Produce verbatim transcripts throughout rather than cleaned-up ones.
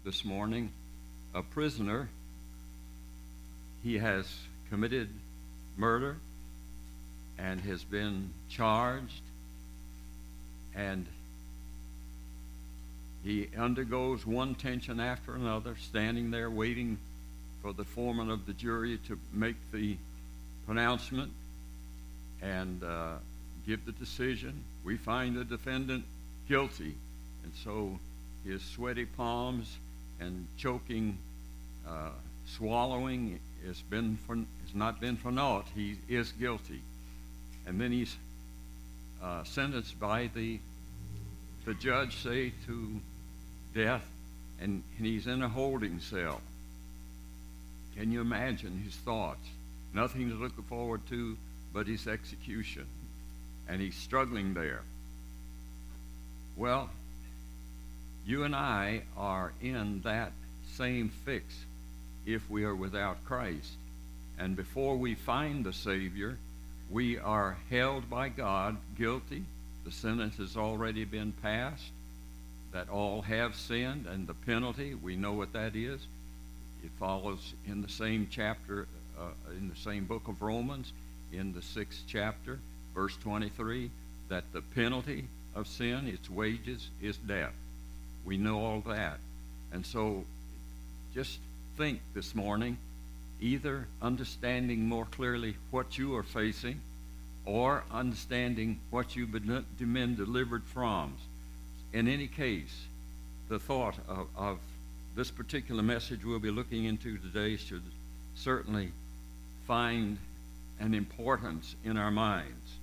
this morning a prisoner. He has committed murder and has been charged, and he undergoes one tension after another, standing there waiting for the foreman of the jury to make the pronouncement and uh, give the decision. We find the defendant guilty, and so his sweaty palms and choking, uh, swallowing has been for, has not been for naught. He is guilty, and then he's uh, sentenced by the the judge, say, to death, and, and he's in a holding cell. Can you imagine his thoughts? Nothing to look forward to but his execution, and he's struggling there. Well, you and I are in that same fix if we are without Christ. And before we find the Savior, we are held by God guilty. The sentence has already been passed, that all have sinned, and the penalty, we know what that is. It follows in the same chapter, uh, in the same book of Romans, in the sixth chapter, verse twenty-three, that the penalty of sin, its wages, is death. We know all that. And so just think this morning, either understanding more clearly what you are facing or understanding what you've been, been delivered from. In any case, the thought of, of this particular message we'll be looking into today should certainly find an importance in our minds.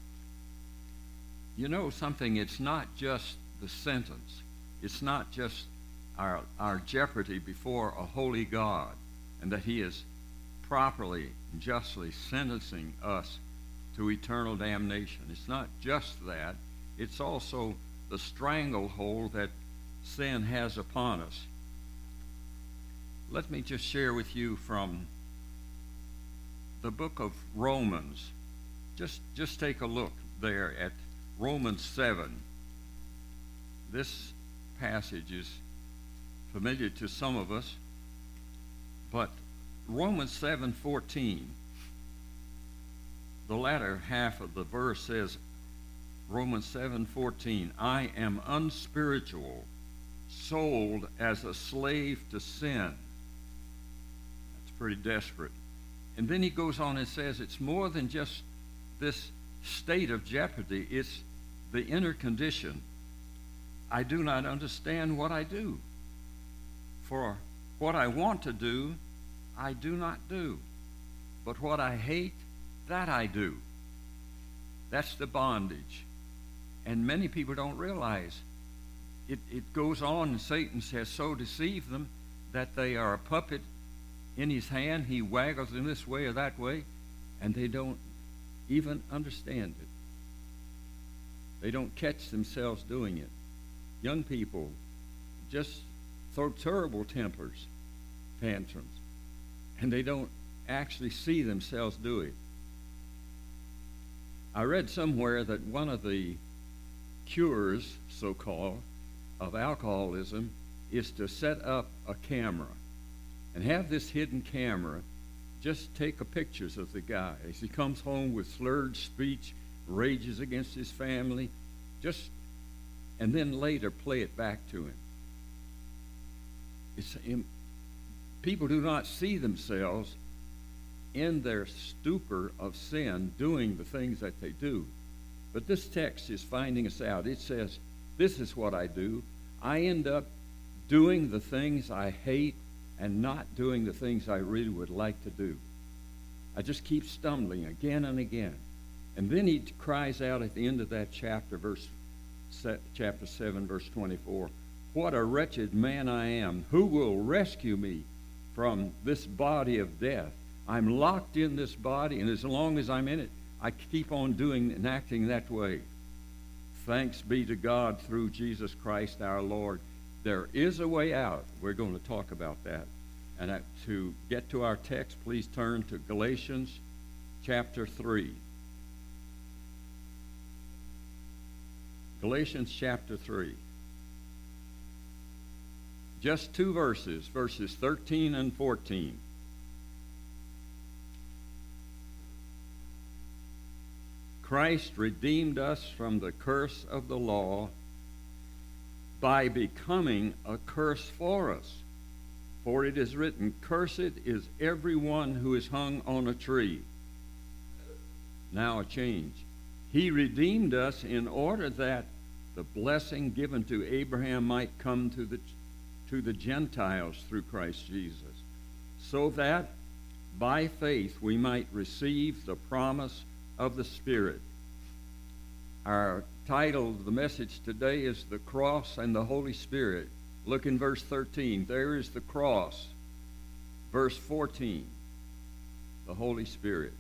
You know something, it's not just the sentence. It's not just our, our jeopardy before a holy God, and that he is properly and justly sentencing us to eternal damnation. It's not just that. It's also the stranglehold that sin has upon us. Let me just share with you from the book of Romans. Just, just take a look there at Romans seven. This passage is familiar to some of us, but Romans seven fourteen, the latter half of the verse says, Romans seven fourteen, I am unspiritual, sold as a slave to sin. That's pretty desperate. And then he goes on and says it's more than just this state of jeopardy, it's the inner condition. I do not understand what I do. For what I want to do, I do not do. But what I hate, that I do. That's the bondage. And many people don't realize it, it goes on, and Satan has so deceived them that they are a puppet in his hand. He waggles in this way or that way, and they don't even understand it. They don't catch themselves doing it. Young people just throw terrible tempers, tantrums, and they don't actually see themselves do it. I read somewhere that one of the cures, so-called, of alcoholism is to set up a camera and have this hidden camera just take a pictures of the guy as he comes home with slurred speech, rages against his family, just and then later play it back to him. It's, people do not see themselves in their stupor of sin doing the things that they do. But this text is finding us out. It says, this is what I do. I end up doing the things I hate and not doing the things I really would like to do. I just keep stumbling again and again. And then he cries out at the end of that chapter, verse chapter seven, verse twenty-four, what a wretched man I am. Who will rescue me from this body of death? I'm locked in this body, and as long as I'm in it, I keep on doing and acting that way. Thanks be to God through Jesus Christ our Lord. There is a way out. We're going to talk about that. And to get to our text, please turn to Galatians chapter three. Galatians chapter three. Just two verses, verses thirteen and fourteen. Christ redeemed us from the curse of the law by becoming a curse for us. For it is written, "Cursed is everyone who is hung on a tree." Now a change. He redeemed us in order that the blessing given to Abraham might come to the to the Gentiles through Christ Jesus, so that by faith we might receive the promise of the Spirit. Our title of the message today is The Cross and the Holy Spirit. Look in verse thirteen. There is the cross. Verse fourteen, the Holy Spirit.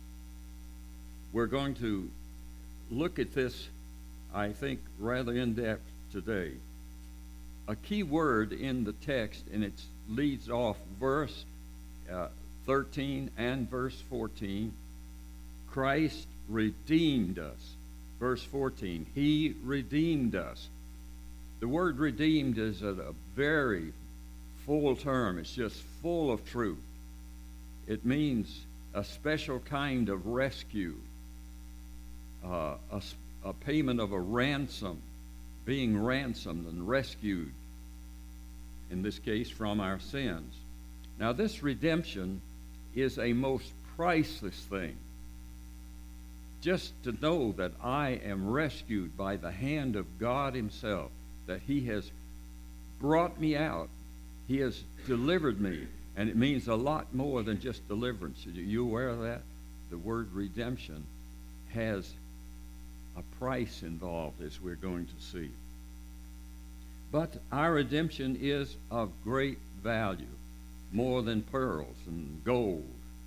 We're going to look at this, I think, rather in depth today. A key word in the text, and it leads off verse uh, thirteen and verse fourteen. Christ redeemed us. Verse fourteen, He redeemed us. The word redeemed is a, a very full term. It's just full of truth. It means a special kind of rescue, uh, a, a payment of a ransom, being ransomed and rescued, in this case, from our sins. Now, this redemption is a most priceless thing. Just to know that I am rescued by the hand of God Himself, that He has brought me out, He has delivered me, and it means a lot more than just deliverance. Are you aware of that? The word redemption has a price involved, as we're going to see. But our redemption is of great value, more than pearls and gold.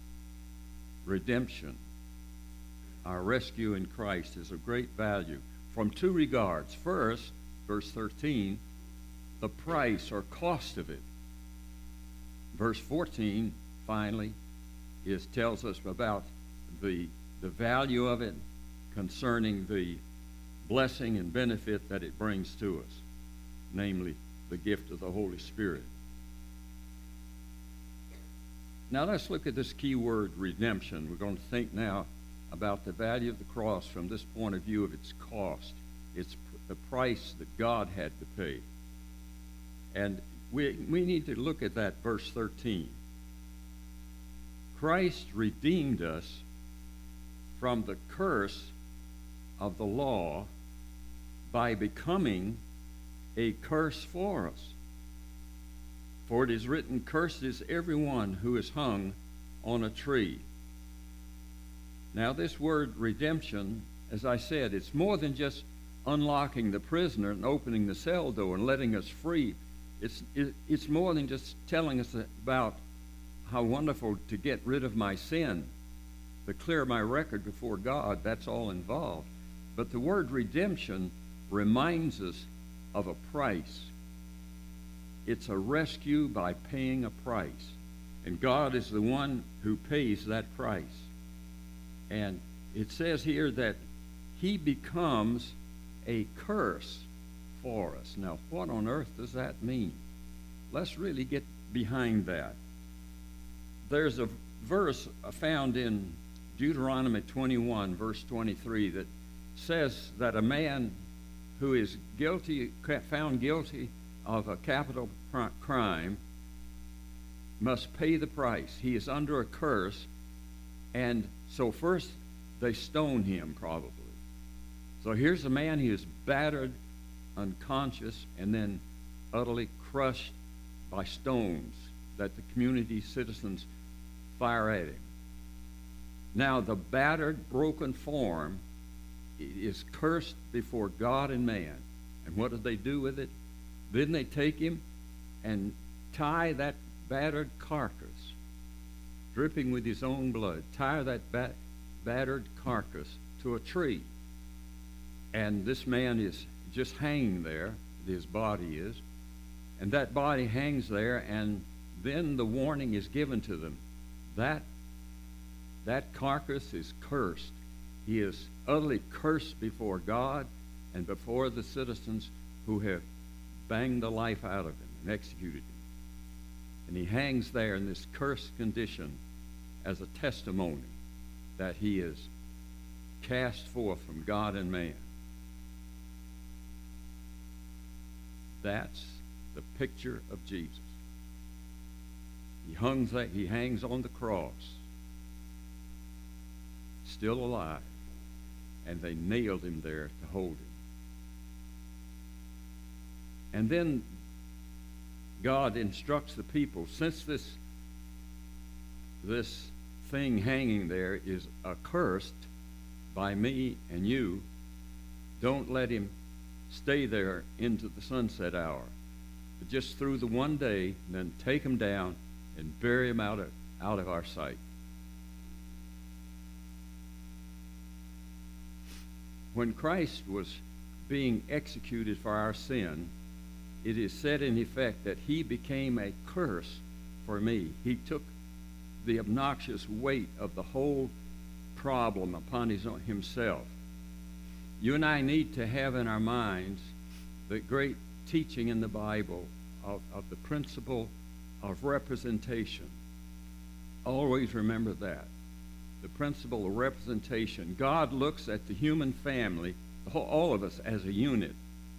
Redemption, our rescue in Christ, is of great value from two regards. First, verse thirteen, the price or cost of it. Verse fourteen, finally, is tells us about the, the value of it concerning the blessing and benefit that it brings to us, namely the gift of the Holy Spirit. Now let's look at this key word, redemption. We're going to think now about the value of the cross from this point of view of its cost. It's the price that God had to pay. And we, we need to look at that verse thirteen. Christ redeemed us from the curse of the law by becoming a curse for us. For it is written, "Cursed is everyone who is hung on a tree." Now, this word redemption, as I said, it's more than just unlocking the prisoner and opening the cell door and letting us free. It's, it, it's more than just telling us about how wonderful to get rid of my sin, to clear my record before God. That's all involved. But the word redemption reminds us of a price. It's a rescue by paying a price. And God is the one who pays that price. And it says here that He becomes a curse for us. Now, what on earth does that mean? Let's really get behind that. There's a verse found in Deuteronomy twenty-one, verse twenty-three, that says that a man who is guilty, found guilty of a capital crime must pay the price. He is under a curse, and so first they stone him probably. So here's a man, he is battered, unconscious, and then utterly crushed by stones that the community citizens fire at him. Now the battered, broken form is cursed before God and man. And what did they do with it? Then they take him and tie that battered carcass, dripping with his own blood, tie that bat- battered carcass to a tree. And this man is just hanging there, his body is, and that body hangs there, and then the warning is given to them. That, that carcass is cursed. He is utterly cursed before God and before the citizens who have banged the life out of him and executed him. And he hangs there in this cursed condition as a testimony that he is cast forth from God and man. That's the picture of Jesus. He hangs, he hangs on the cross, still alive, and they nailed him there to hold him. And then God instructs the people, since this, this thing hanging there is accursed by me and you, don't let him stay there into the sunset hour. But just through the one day, and then take him down and bury him out of, out of our sight. When Christ was being executed for our sin, it is said in effect that he became a curse for me. He took the obnoxious weight of the whole problem upon his own, himself. You and I need to have in our minds the great teaching in the Bible of, of the principle of representation. Always remember that. The principle of representation. God looks at the human family, the whole, all of us, as a unit.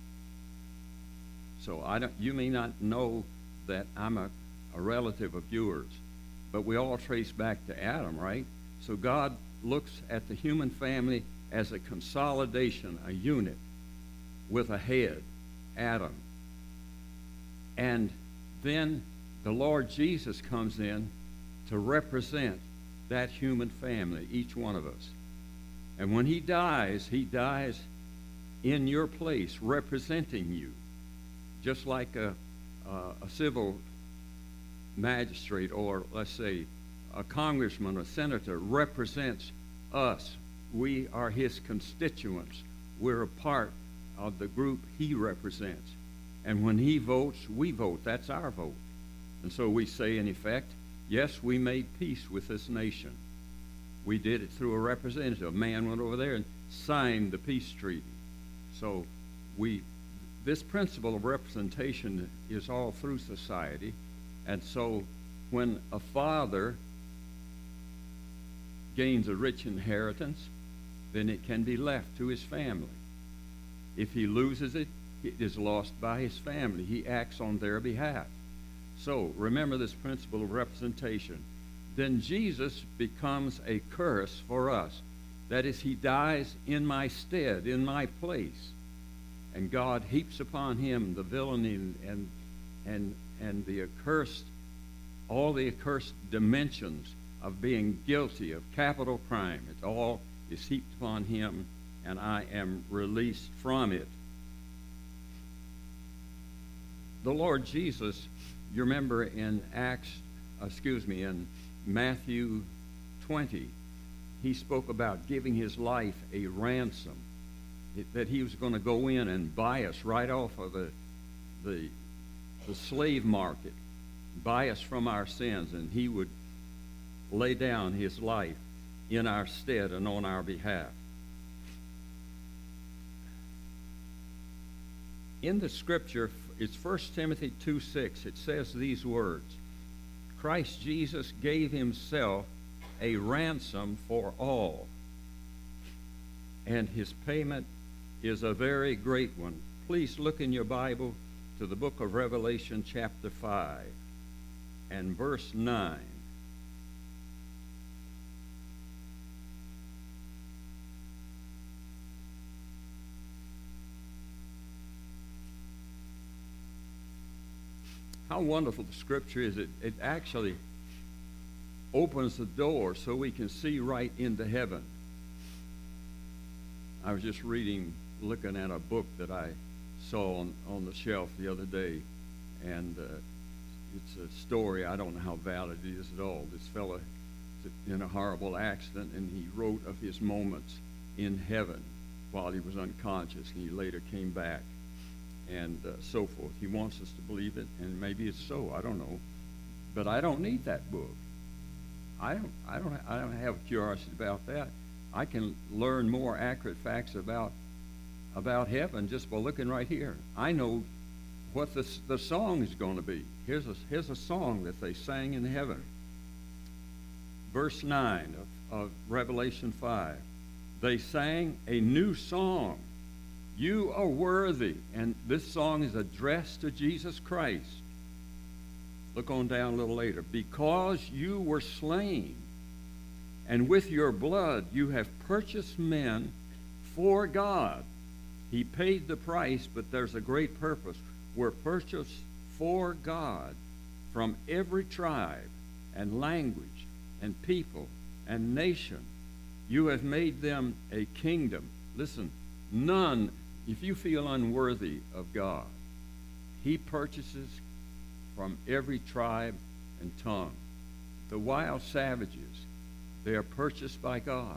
So I don't, you may not know that I'm a, a relative of yours, but we all trace back to Adam, right? So God looks at the human family as a consolidation, a unit, with a head, Adam. And then the Lord Jesus comes in to represent that human family, each one of us. And when he dies, he dies in your place, representing you. Just like a, uh, a civil magistrate, or let's say a congressman or senator represents us. We are his constituents. We're a part of the group he represents. And when he votes, we vote. That's our vote. And so we say, in effect, yes, we made peace with this nation. We did it through a representative. A man went over there and signed the peace treaty. So we, this principle of representation is all through society. And so when a father gains a rich inheritance, then it can be left to his family. If he loses it, it is lost by his family. He acts on their behalf. So remember this principle of representation. Then Jesus becomes a curse for us. That is, he dies in my stead, in my place. And God heaps upon him the villainy and, and, and, and the accursed, all the accursed dimensions of being guilty of capital crime. It all is heaped upon him, and I am released from it. The Lord Jesus, you remember in Acts, excuse me, in Matthew twenty, he spoke about giving his life a ransom, it, that he was going to go in and buy us right off of the, the, the slave market, buy us from our sins, and he would lay down his life in our stead and on our behalf. In the scripture, it's First Timothy two six. It says these words, Christ Jesus gave himself a ransom for all, and his payment is a very great one. Please look in your Bible to the book of Revelation chapter five and verse nine. How wonderful the scripture is. It, it actually opens the door so we can see right into heaven. I was just reading, looking at a book that I saw on, on the shelf the other day, and uh, it's a story. I don't know how valid it is at all. This fellow was in a horrible accident, and he wrote of his moments in heaven while he was unconscious, and he later came back. And uh, so forth. He wants us to believe it, and maybe it's so. I don't know, but I don't need that book. I don't. I don't. I don't have curiosity about that. I can learn more accurate facts about about heaven just by looking right here. I know what the, the song is going to be. Here's a, here's a song that they sang in heaven. Verse nine of, of Revelation five. They sang a new song. You are worthy. And this song is addressed to Jesus Christ. Look on down a little later. Because you were slain, and with your blood you have purchased men for God. He paid the price, but there's a great purpose. We're purchased for God from every tribe and language and people and nation. You have made them a kingdom. Listen, none, if you feel unworthy of God, he purchases from every tribe and tongue. The wild savages, they are purchased by God.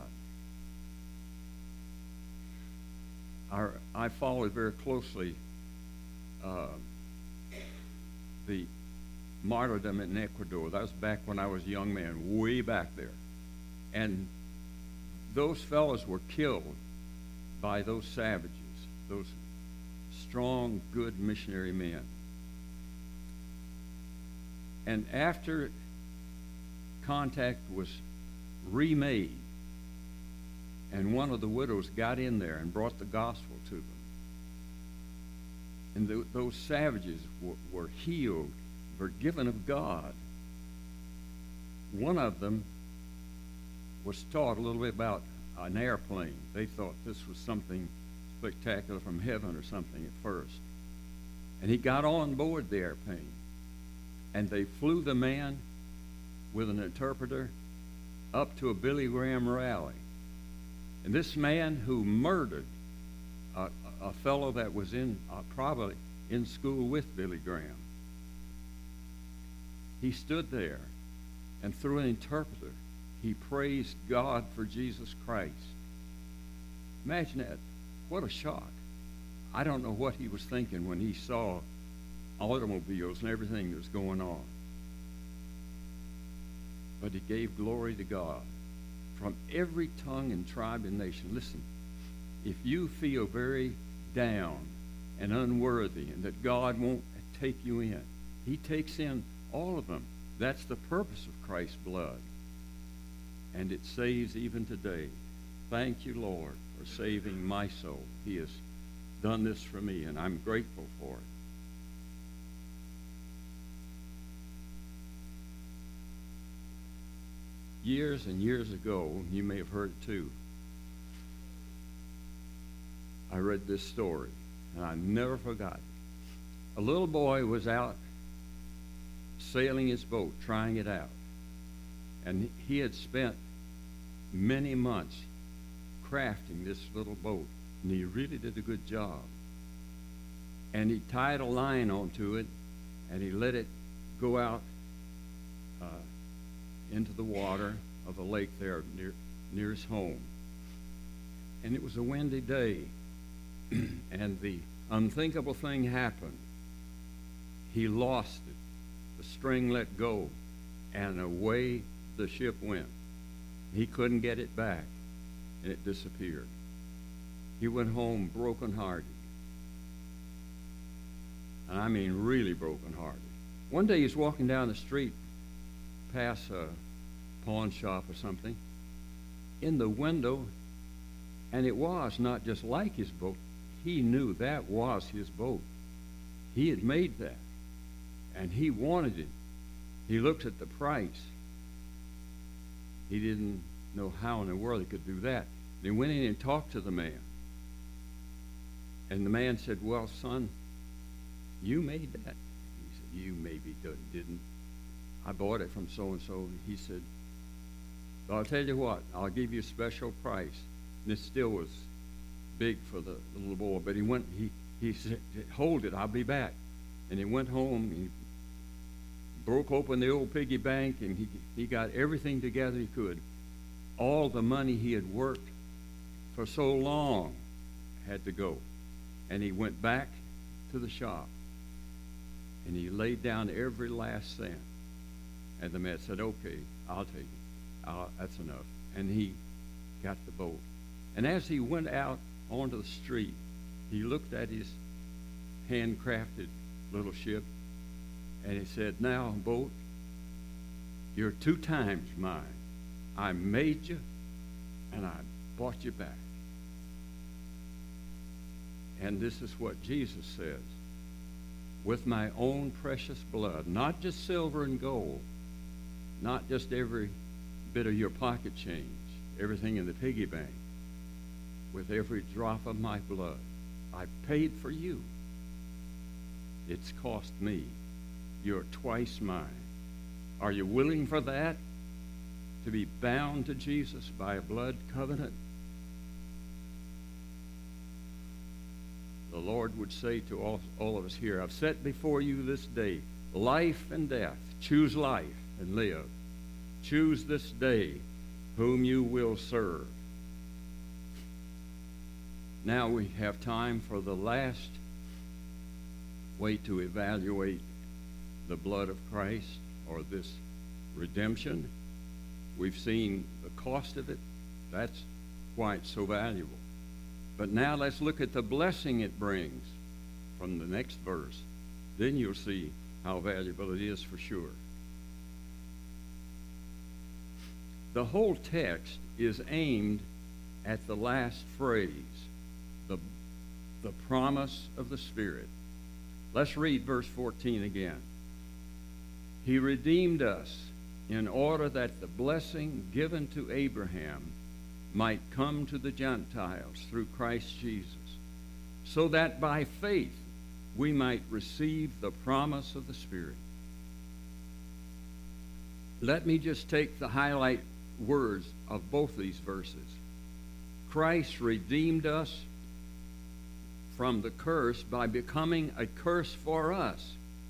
Our, I followed very closely uh, the martyrdom in Ecuador. That was back when I was a young man, way back there. And those fellows were killed by those savages, those strong, good missionary men. And after contact was remade, and one of the widows got in there and brought the gospel to them, and the, those savages w- were healed, forgiven of God. One of them was taught a little bit about an airplane. They thought this was something spectacular from heaven or something at first. And he got on board the airplane, and they flew the man with an interpreter up to a Billy Graham rally. And this man who murdered a, a fellow that was in uh, probably in school with Billy Graham, he stood there, and through an interpreter, he praised God for Jesus Christ. Imagine that. What a shock. I don't know what he was thinking when he saw automobiles and everything that was going on. But he gave glory to God from every tongue and tribe and nation. Listen, if you feel very down and unworthy and that God won't take you in, he takes in all of them. That's the purpose of Christ's blood. And it saves even today. Thank you, Lord, for saving my soul. He has done this for me, and I'm grateful for it. Years and years ago, you may have heard it too, I read this story, and I never forgot it. A little boy was out sailing his boat, trying it out. And he had spent many months crafting this little boat, and he really did a good job. And he tied a line onto it, and he let it go out uh, into the water of the lake there near, near his home. And it was a windy day, and the unthinkable thing happened. He lost it. The string let go, and away the ship went. He couldn't get it back, and it disappeared. He went home brokenhearted. And I mean really brokenhearted. One day he's walking down the street past a pawn shop or something, in the window, and it was not just like his boat. He knew that was his boat. He had made that, and he wanted it. He looked at the price. He didn't know how in the world he could do that. And he went in and talked to the man. And the man said, well, son, you made that. He said, you maybe didn't. I bought it from so-and-so. He said, well, I'll tell you what, I'll give you a special price. And it still was big for the, the little boy. But he went, he, he said, hold it, I'll be back. And he went home, he broke open the old piggy bank, and he, he got everything together he could. All the money he had worked for so long had to go. And he went back to the shop, and he laid down every last cent. And the man said, okay, I'll take it. I'll, that's enough. And he got the boat. And as he went out onto the street, he looked at his handcrafted little ship. And he said, now, boat, you're two times mine. I made you, and I bought you back. And this is what Jesus says. With my own precious blood, not just silver and gold, not just every bit of your pocket change, everything in the piggy bank, with every drop of my blood, I paid for you. It's cost me. You're twice mine. Are you willing for that? To be bound to Jesus by a blood covenant? The Lord would say to all, all of us here, I've set before you this day life and death. Choose life and live. Choose this day whom you will serve. Now we have time for the last way to evaluate the blood of Christ, or this redemption. We've seen the cost of it. That's why it's so valuable. But now let's look at the blessing it brings from the next verse. Then you'll see how valuable it is for sure. The whole text is aimed at the last phrase, the, the promise of the Spirit. Let's read verse fourteen again. He redeemed us in order that the blessing given to Abraham might come to the Gentiles through Christ Jesus, so that by faith we might receive the promise of the Spirit. Let me just take the highlight words of both these verses. Christ redeemed us from the curse by becoming a curse for us.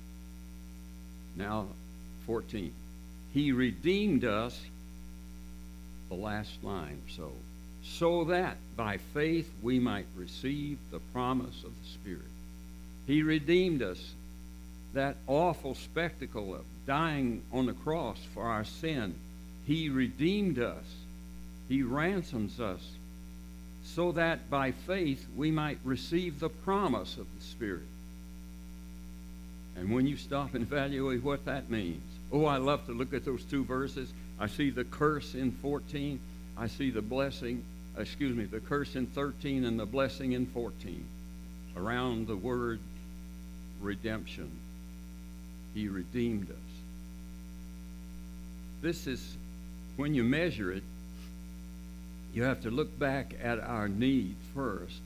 Now, fourteen. He redeemed us, the last line or so, so that by faith we might receive the promise of the Spirit. He redeemed us, that awful spectacle of dying on the cross for our sin. He redeemed us. He ransoms us so that by faith we might receive the promise of the Spirit. And when you stop and evaluate what that means, oh, I love to look at those two verses. I see the curse in fourteen. I see the blessing, excuse me, the curse in thirteen and the blessing in fourteen. Around the word redemption. He redeemed us. This is, when you measure it, you have to look back at our need first.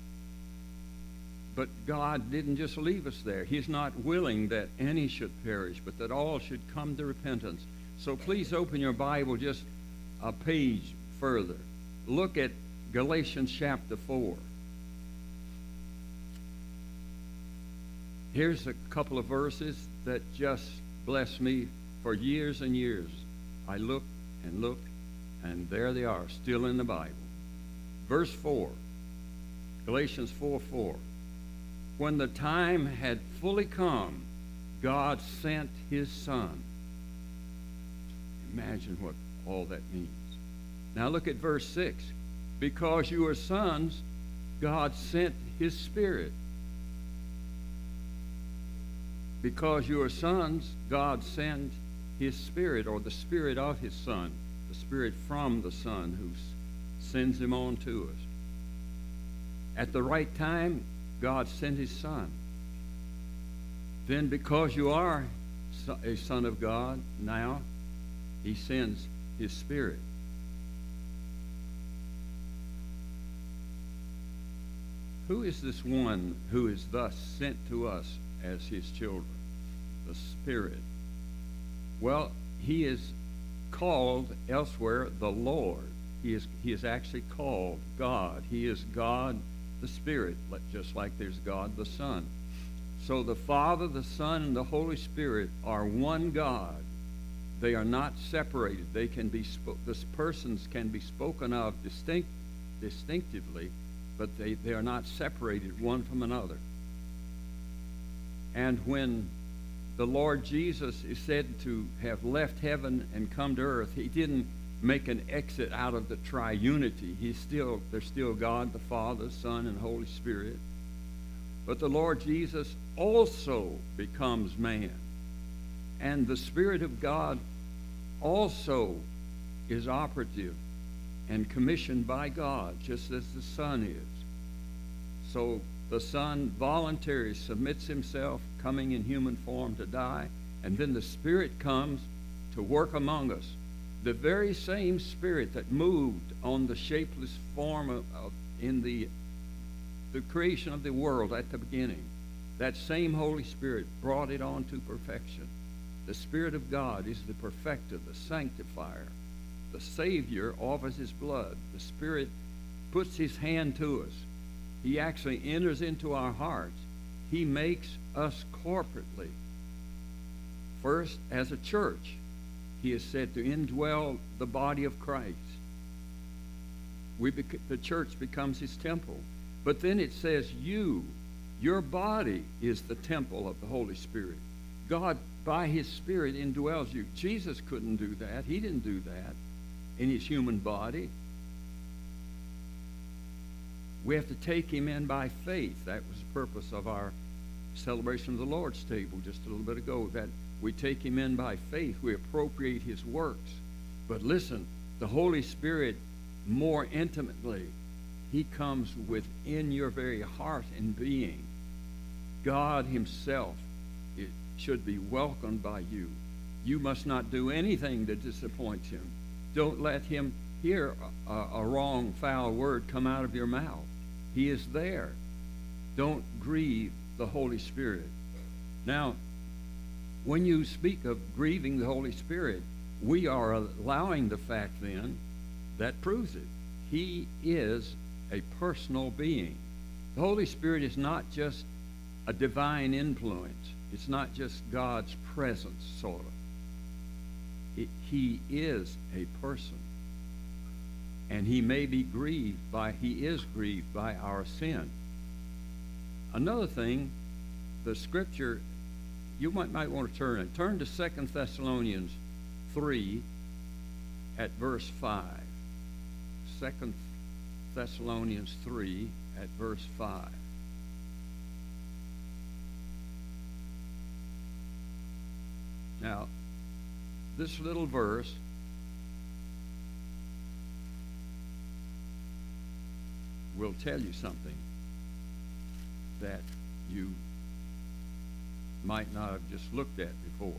But God didn't just leave us there. He's not willing that any should perish, but that all should come to repentance. So please open your Bible just a page further. Look at Galatians chapter four. Here's a couple of verses that just bless me for years and years. I look and look, and there they are, still in the Bible. Verse four, Galatians four four. When the time had fully come, God sent his Son. Imagine what all that means. Now look at verse six. Because you are sons, God sent his Spirit. Because you are sons, God sent his Spirit, or the Spirit of his Son, the Spirit from the Son who sends him on to us. At the right time, God sent his Son. Then because you are a son of God now, he sends his Spirit. Who is this one who is thus sent to us as his children? The Spirit. Well, he is called elsewhere the Lord. He is, he is actually called God. He is God the Spirit, just like there's God the Son. So the Father, the Son, and the Holy Spirit are one God. They are not separated. They can be spo- this persons can be spoken of distinct, distinctively, but they, they are not separated one from another. And when the Lord Jesus is said to have left heaven and come to earth, he didn't make an exit out of the triunity. He's still, there's still God, the Father, Son, and Holy Spirit. But the Lord Jesus also becomes man. And the Spirit of God also is operative and commissioned by God, just as the Son is. So the Son voluntarily submits himself, coming in human form to die, and then the Spirit comes to work among us. The very same Spirit that moved on the shapeless form of, of in the, the creation of the world at the beginning, that same Holy Spirit brought it on to perfection. The Spirit of God is the perfecter, the sanctifier, the Savior offers his blood. The Spirit puts his hand to us. He actually enters into our hearts. He makes us corporately. First, as a church, he is said to indwell the body of Christ. We bec- the church becomes his temple. But then it says you, your body is the temple of the Holy Spirit. God, by his Spirit, indwells you. Jesus couldn't do that. He didn't do that in his human body. We have to take him in by faith. That was the purpose of our celebration of the Lord's table just a little bit ago, that we take him in by faith. We appropriate his works. But listen, the Holy Spirit, more intimately, he comes within your very heart and being. God himself, it should be welcomed by you. You must not do anything that disappoints him. Don't let him hear a, a wrong, foul word come out of your mouth. He is there. Don't grieve the Holy Spirit. Now, when you speak of grieving the Holy Spirit, we are allowing the fact then that proves it. He is a personal being. The Holy Spirit is not just a divine influence. It's not just God's presence, sort of. It, he is a person. And he may be grieved by, he is grieved by our sin. Another thing, the scripture, you might, might want to turn it. Turn to Second Thessalonians three at verse five. Second Thessalonians three at verse five. Now, this little verse will tell you something that you might not have just looked at before.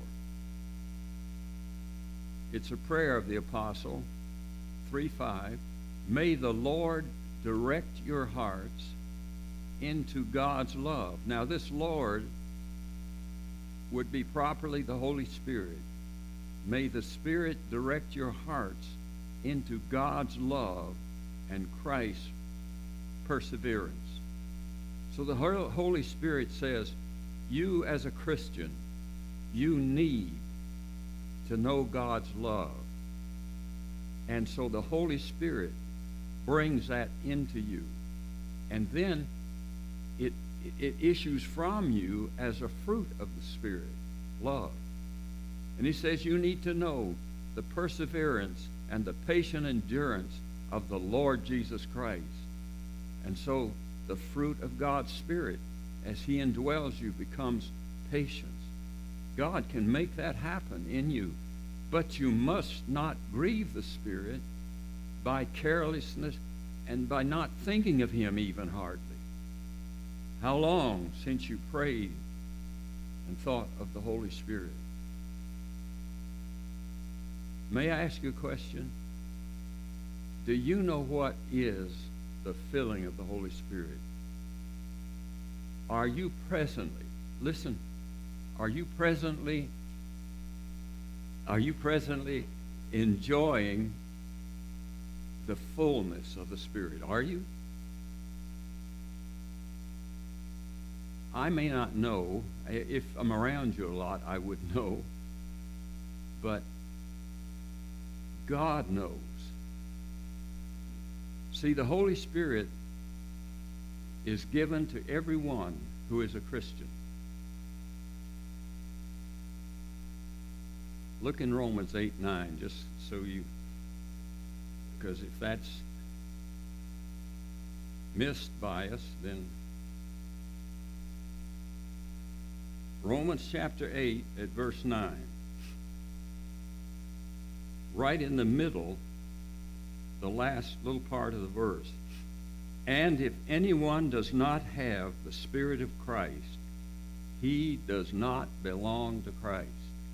It's a prayer of the apostle, three five. May the Lord direct your hearts into God's love. Now, this Lord would be properly the Holy Spirit. May the Spirit direct your hearts into God's love and Christ's perseverance. So the Holy Spirit says, you as a Christian, you need to know God's love. And so the Holy Spirit brings that into you. And then it, it issues from you as a fruit of the Spirit, love. And he says you need to know the perseverance and the patient endurance of the Lord Jesus Christ. And so the fruit of God's Spirit, as he indwells you, becomes patience. God can make that happen in you. But you must not grieve the Spirit by carelessness and by not thinking of him even hardly. How long since you prayed and thought of the Holy Spirit? May I ask you a question? Do you know what is the filling of the Holy Spirit? Are you presently, listen, are you presently, are you presently enjoying the fullness of the Spirit? Are you? I may not know. If I'm around you a lot, I would know. But God knows. See, the Holy Spirit is given to everyone who is a Christian. Look in Romans eight nine, just so you, because if that's missed by us, then Romans chapter eight at verse nine. Right in the middle, the last little part of the verse. And if anyone does not have the Spirit of Christ, he does not belong to Christ.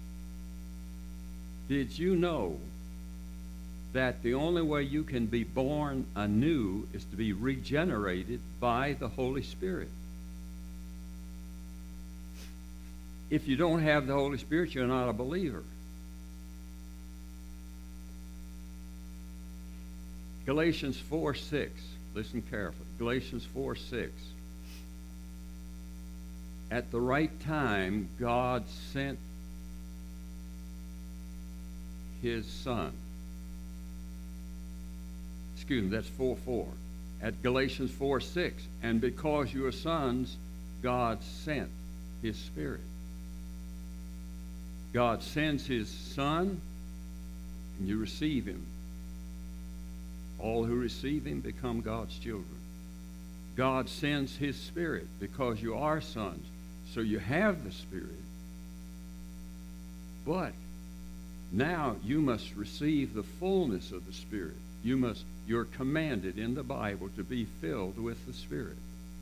Did you know that the only way you can be born anew is to be regenerated by the Holy Spirit? If you don't have the Holy Spirit, you're not a believer. Galatians four six. Listen carefully. Galatians four six. At the right time, God sent his Son. Excuse me, that's four four. At Galatians four six. And because you are sons, God sent his Spirit. God sends his Son, and you receive him. All who receive him become God's children. God sends his Spirit because you are sons. So you have the Spirit. But now you must receive the fullness of the Spirit. You must, you're commanded in the Bible to be filled with the Spirit.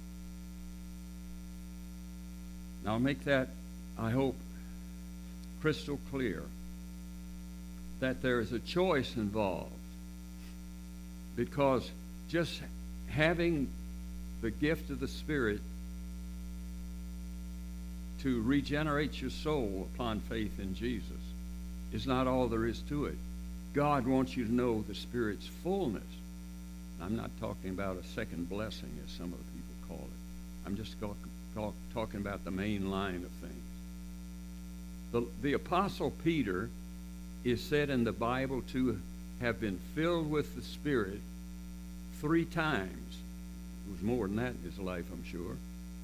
Now I'll make that, I hope, crystal clear that there is a choice involved. Because just having the gift of the Spirit to regenerate your soul upon faith in Jesus is not all there is to it. God wants you to know the Spirit's fullness. I'm not talking about a second blessing, as some of the people call it. I'm just talk, talk, talking about the main line of things. The, the Apostle Peter is said in the Bible to have been filled with the Spirit three times. It was more than that in his life, I'm sure.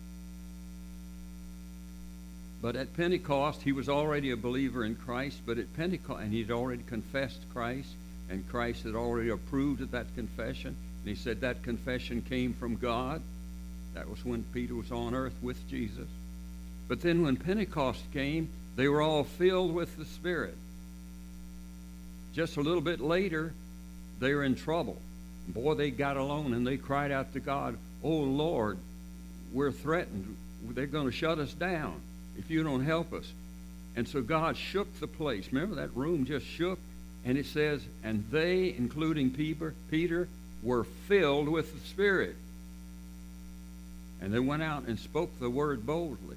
But at Pentecost, he was already a believer in Christ, but at Pentecost, and he'd already confessed Christ, and Christ had already approved of that confession, and he said that confession came from God. That was when Peter was on earth with Jesus. But then when Pentecost came, they were all filled with the Spirit. Just a little bit later, they were in trouble. Boy, they got alone and they cried out to God, "Oh, Lord, we're threatened. They're going to shut us down if you don't help us." And so God shook the place. Remember, that room just shook? And it says, and they, including Peter, Peter, were filled with the Spirit. And they went out and spoke the word boldly.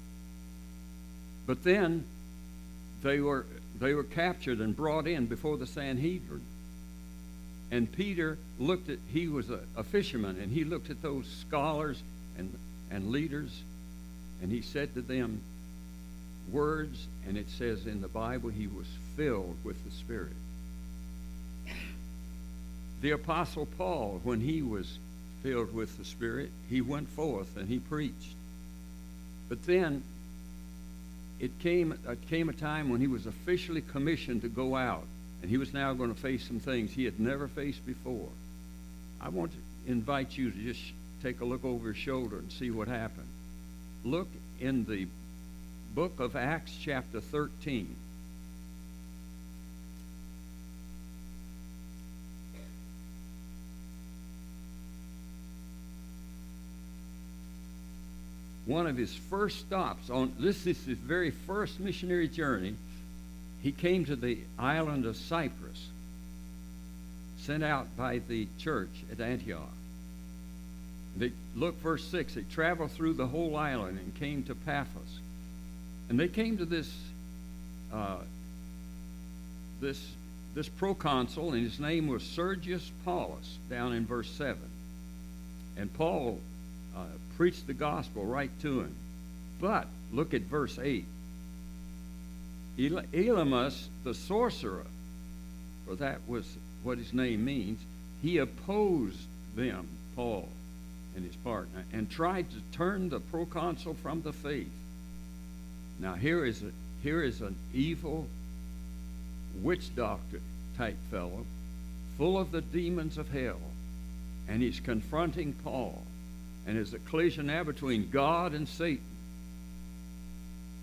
But then they were... They were captured and brought in before the Sanhedrin. And Peter looked at, he was a, a fisherman, and he looked at those scholars and, and leaders, and he said to them words, and it says in the Bible, he was filled with the Spirit. The Apostle Paul, when he was filled with the Spirit, he went forth and he preached. But then It came, it came a time when he was officially commissioned to go out, and he was now going to face some things he had never faced before. I want to invite you to just take a look over your shoulder and see what happened. Look in the book of Acts chapter thirteen. One of his first stops on this is his very first missionary journey. He came to the island of Cyprus, sent out by the church at Antioch. They look verse six. They traveled through the whole island and came to Paphos, and they came to this uh, this this proconsul, and his name was Sergius Paulus. Down in verse seven, and Paul Uh, preached the gospel right to him. But look at verse eight. El- Elymas, the sorcerer, for that was what his name means, he opposed them, Paul and his partner, and tried to turn the proconsul from the faith. Now here is a, here is an evil witch doctor type fellow, full of the demons of hell, and he's confronting Paul. And there's a collision now between God and Satan.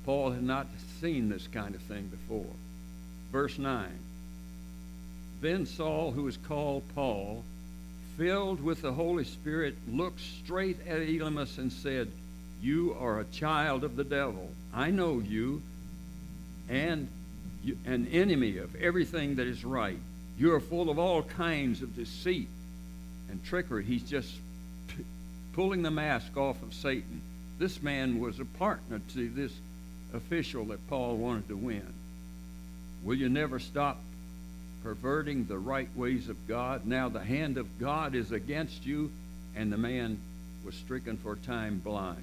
Paul had not seen this kind of thing before. Verse nine. Then Saul, who is called Paul, filled with the Holy Spirit, looked straight at Elymas and said, "You are a child of the devil. I know you, and you, an enemy of everything that is right. You are full of all kinds of deceit and trickery." He's just p- pulling the mask off of Satan. This man was a partner to this official that Paul wanted to win. Will you never stop perverting the right ways of God? Now the hand of God is against you. And the man was stricken for a time blind.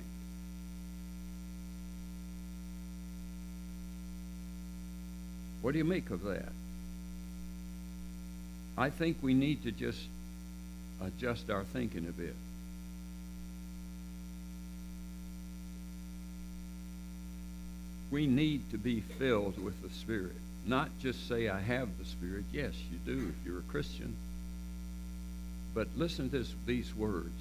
What do you make of that? I think we need to just adjust our thinking a bit. We need to be filled with the Spirit. Not just say, I have the Spirit. Yes, you do if you're a Christian. But listen to this, these words.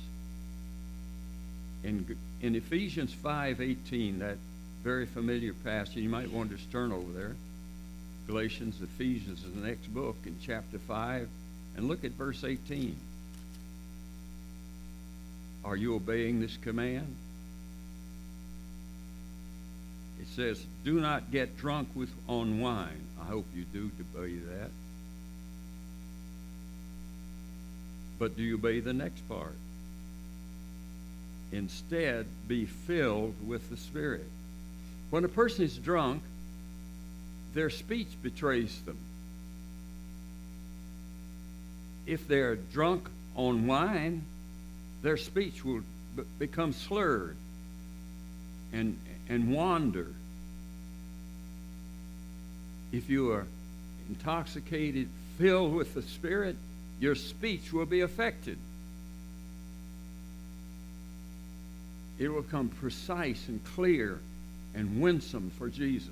In, in Ephesians five eighteen, that very familiar passage, you might want to just turn over there. Galatians, Ephesians is the next book in chapter five. And look at verse eighteen. Are you obeying this command? It says, do not get drunk with on wine. I hope you do obey that. But do you obey the next part? Instead, be filled with the Spirit. When a person is drunk, their speech betrays them. If they're drunk on wine, their speech will b- become slurred and, and wander. If you are intoxicated, filled with the Spirit, your speech will be affected. It will become precise and clear and winsome for Jesus.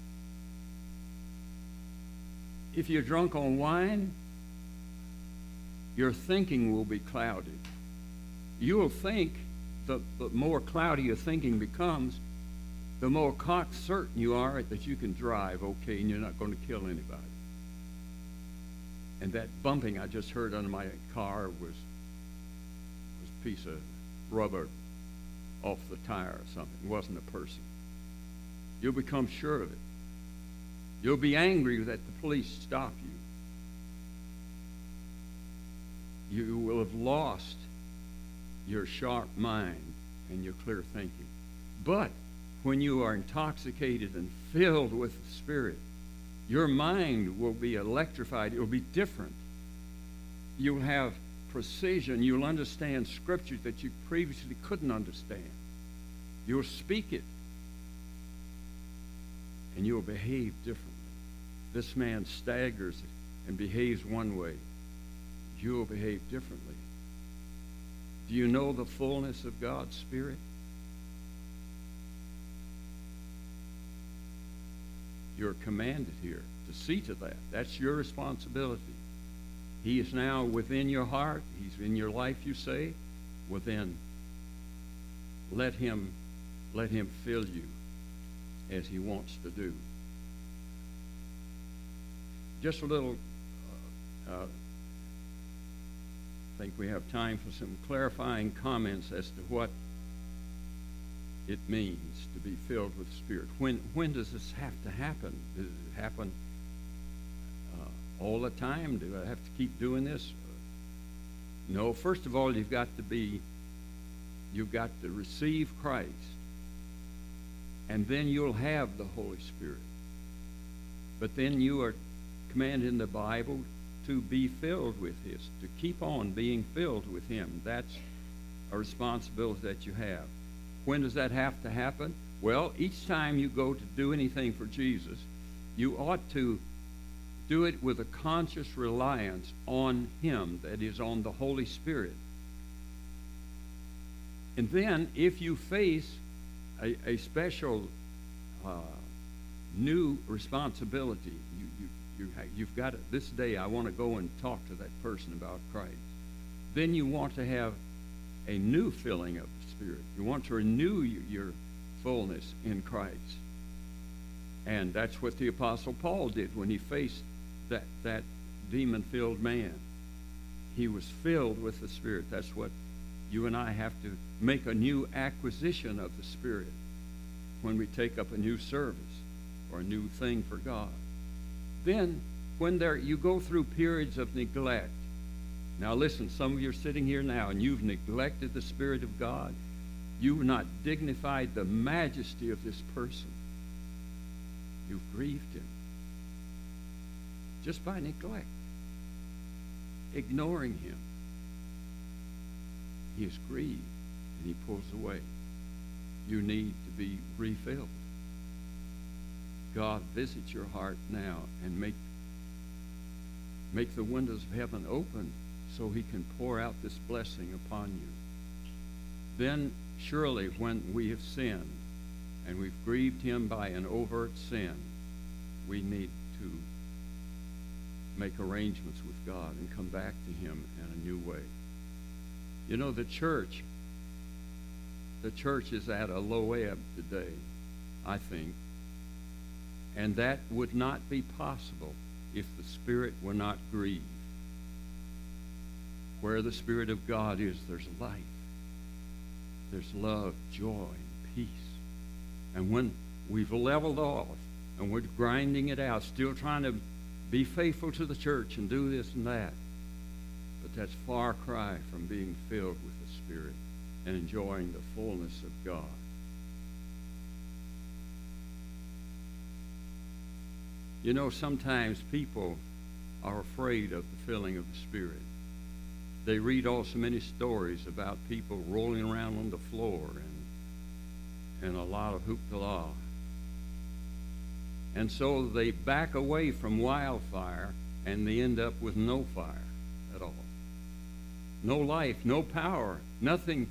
If you're drunk on wine, your thinking will be clouded. You will think, the, the more cloudy your thinking becomes, the more certain you are that you can drive okay and you're not going to kill anybody. And that bumping I just heard under my car was, was a piece of rubber off the tire or something. It wasn't a person. You'll become sure of it. You'll be angry that the police stop you. You will have lost your sharp mind and your clear thinking. But when you are intoxicated and filled with the Spirit, your mind will be electrified. It will be different. You'll have precision. You'll understand scriptures that you previously couldn't understand. You'll speak it. And you'll behave differently. This man staggers and behaves one way. You'll behave differently. Do you know the fullness of God's Spirit? You're commanded here to see to that. That's your responsibility. He is now within your heart. He's in your life, you say. Well, then, let him, let him fill you as he wants to do. Just a little, uh, uh, I think we have time for some clarifying comments as to what it means to be filled with the Spirit. When when does this have to happen? Does it happen uh, all the time? Do I have to keep doing this? No. First of all, you've got to be, you've got to receive Christ, and then you'll have the Holy Spirit. But then you are commanded in the Bible to be filled with His, to keep on being filled with Him. That's a responsibility that you have. When does that have to happen? Well, each time you go to do anything for Jesus, you ought to do it with a conscious reliance on Him, that is, on the Holy Spirit. And then, if you face a, a special uh, new responsibility, you, you, you, you've got it. This day I want to go and talk to that person about Christ. Then you want to have a new filling of the Spirit. You want to renew your fullness in Christ. And that's what the Apostle Paul did when he faced that, that demon-filled man. He was filled with the Spirit. That's what you and I have to make a new acquisition of the Spirit when we take up a new service or a new thing for God. Then, when there you go through periods of neglect. Now listen, some of you are sitting here now and you've neglected the Spirit of God. You've not dignified the majesty of this person. You've grieved him just by neglect, ignoring him. He is grieved and he pulls away. You need to be refilled. God, visit your heart now and make, make the windows of heaven open so he can pour out this blessing upon you. Then surely when we have sinned and we've grieved him by an overt sin, we need to make arrangements with God and come back to him in a new way. You know, the church, the church is at a low ebb today, I think. And that would not be possible if the Spirit were not grieved. Where the Spirit of God is, there's life. There's love, joy, and peace. And when we've leveled off and we're grinding it out, still trying to be faithful to the church and do this and that, but that's far cry from being filled with the Spirit and enjoying the fullness of God. You know, sometimes people are afraid of the filling of the Spirit. They read also many stories about people rolling around on the floor and, and a lot of hoopla. And so they back away from wildfire and they end up with no fire at all. No life, no power, nothing,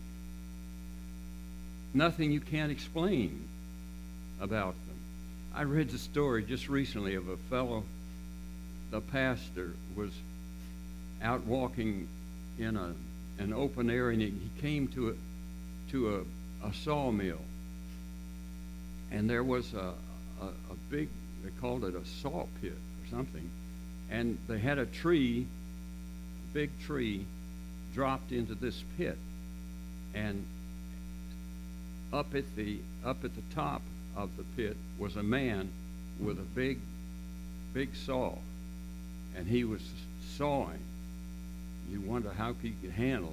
nothing you can't explain about them. I read the story just recently of a fellow, the pastor, was out walking in a, an open area, and he came to a, to a, a sawmill. And there was a, a, a big, they called it a saw pit or something, and they had a tree, a big tree, dropped into this pit. And up at the up at the top of the pit was a man with a big, big saw, and he was sawing. You wonder how he could handle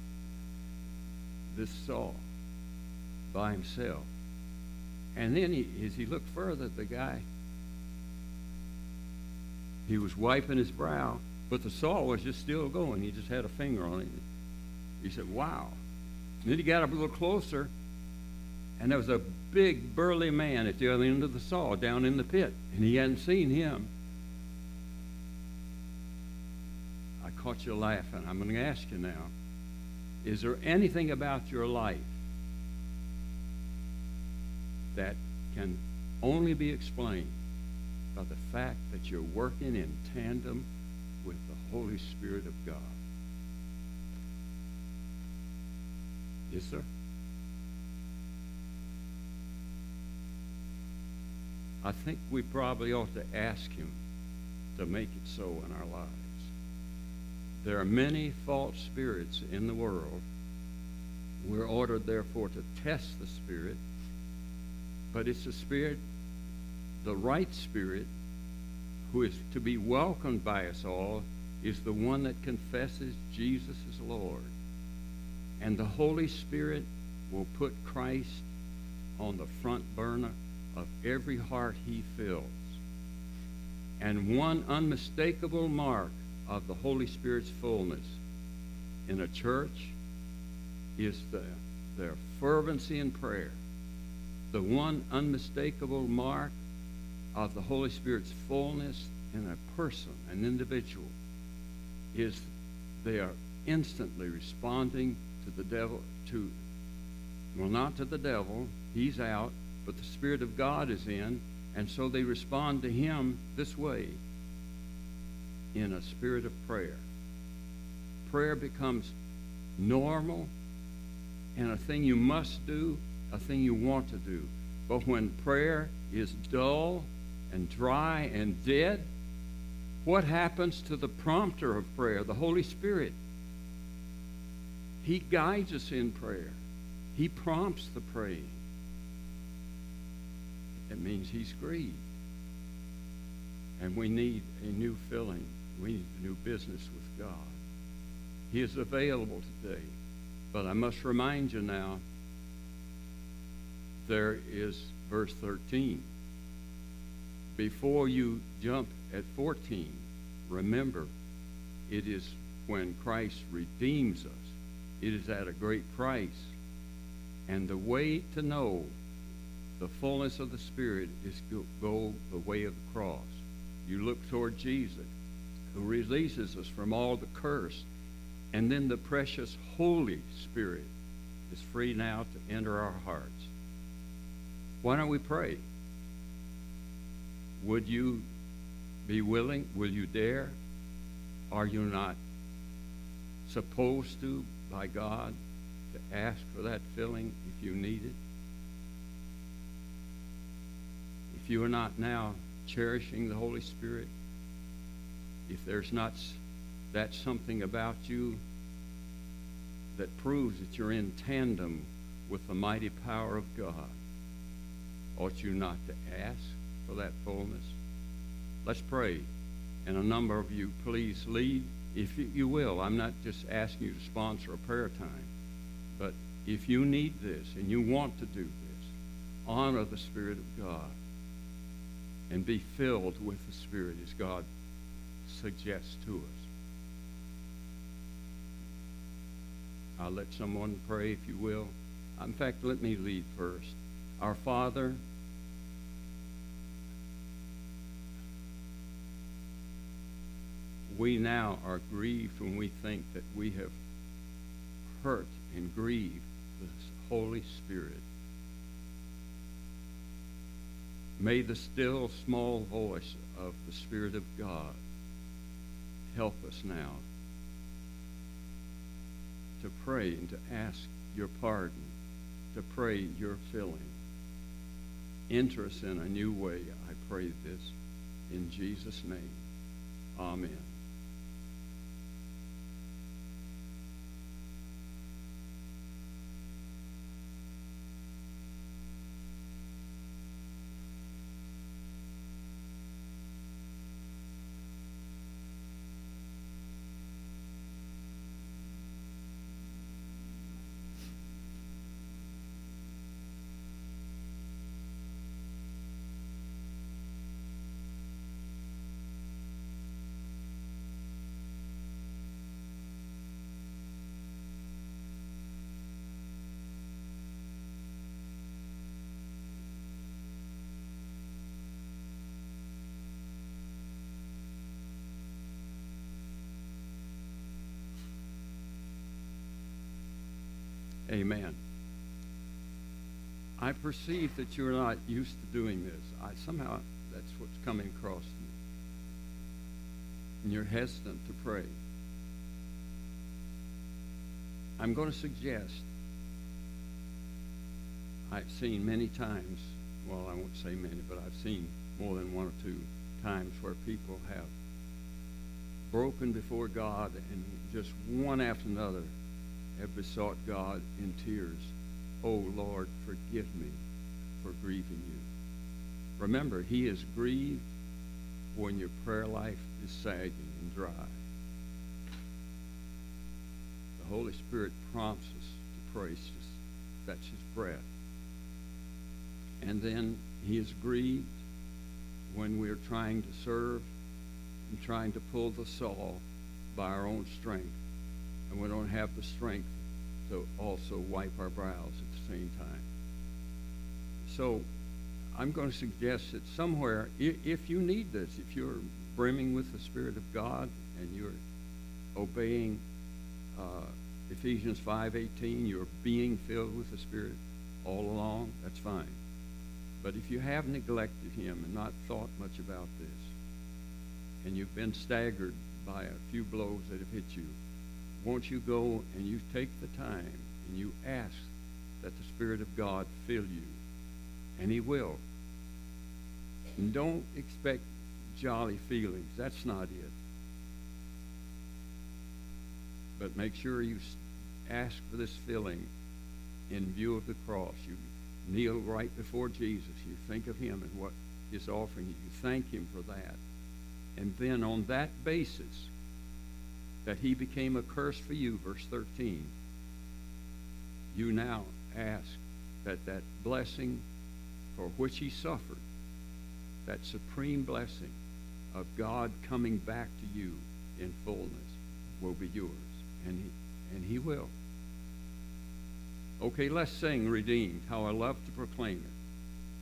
this saw by himself. And then he, as he looked further at the guy, he was wiping his brow, but the saw was just still going. He just had a finger on it. He said, wow. And then he got up a little closer, and there was a big, burly man at the other end of the saw down in the pit, and he hadn't seen him. I caught you laughing. I'm going to ask you now, is there anything about your life that can only be explained by the fact that you're working in tandem with the Holy Spirit of God? Yes, sir? I think we probably ought to ask him to make it so in our lives. There are many false spirits in the world. We're ordered, therefore, to test the Spirit. But it's the Spirit, the right Spirit, who is to be welcomed by us all, is the one that confesses Jesus is Lord. And the Holy Spirit will put Christ on the front burner of every heart he fills. And one unmistakable mark of the Holy Spirit's fullness in a church is the, their fervency in prayer. The one unmistakable mark of the Holy Spirit's fullness in a person, an individual, is they are instantly responding to the devil, to, well, not to the devil, he's out, but the Spirit of God is in, and so they respond to him this way, in a spirit of prayer. Prayer becomes normal and a thing you must do, a thing you want to do. But when prayer is dull and dry and dead, what happens to the prompter of prayer, the Holy Spirit? He guides us in prayer. He prompts the praying. It means he's grieved. And we need a new filling. We need to do business with God. He is available today. But I must remind you now, there is verse thirteen. Before you jump at fourteen, remember, it is when Christ redeems us. It is at a great price. And the way to know the fullness of the Spirit is go, go the way of the cross. You look toward Jesus, who releases us from all the curse. And then the precious Holy Spirit is free now to enter our hearts. Why don't we pray? Would you be willing? Will you dare? Are you not supposed to, by God, to ask for that filling if you need it? If you are not now cherishing the Holy Spirit, if there's not that something about you that proves that you're in tandem with the mighty power of God, ought you not to ask for that fullness? Let's pray. And a number of you, please lead, if you will. I'm not just asking you to sponsor a prayer time, but if you need this and you want to do this, honor the Spirit of God and be filled with the Spirit as God suggests to us. I'll let someone pray, if you will. In fact, let me lead first. Our Father, we now are grieved when we think that we have hurt and grieved the Holy Spirit. May the still small voice of the Spirit of God help us now to pray and to ask your pardon, to pray your filling. Enter us in a new way, I pray this in Jesus' name. Amen. Amen. I perceive that you're not used to doing this. I somehow, that's what's coming across to me. And you're hesitant to pray. I'm going to suggest, I've seen many times, well, I won't say many, but I've seen more than one or two times where people have broken before God and just one after another have besought God in tears, "Oh Lord, forgive me for grieving you." Remember, he is grieved when your prayer life is sagging and dry. The Holy Spirit prompts us to pray. Just, that's his breath. And then he is grieved when we're trying to serve and trying to pull the saw by our own strength, and we don't have the strength to also wipe our brows at the same time. So I'm going to suggest that somewhere, if you need this, if you're brimming with the Spirit of God and you're obeying uh, Ephesians five eighteen, you're being filled with the Spirit all along, that's fine. But if you have neglected him and not thought much about this, and you've been staggered by a few blows that have hit you, won't you go and you take the time and you ask that the Spirit of God fill you And he will. And don't expect jolly feelings. That's not it. But make sure you ask for this filling in view of the cross. You kneel right before Jesus. You think of him and what he's offering you. You thank him for that. And then on that basis, that he became a curse for you, verse thirteen, you now ask that that blessing for which he suffered, that supreme blessing of God coming back to you in fullness, will be yours. And he, and he will. Okay, let's sing Redeemed. How I love to proclaim it.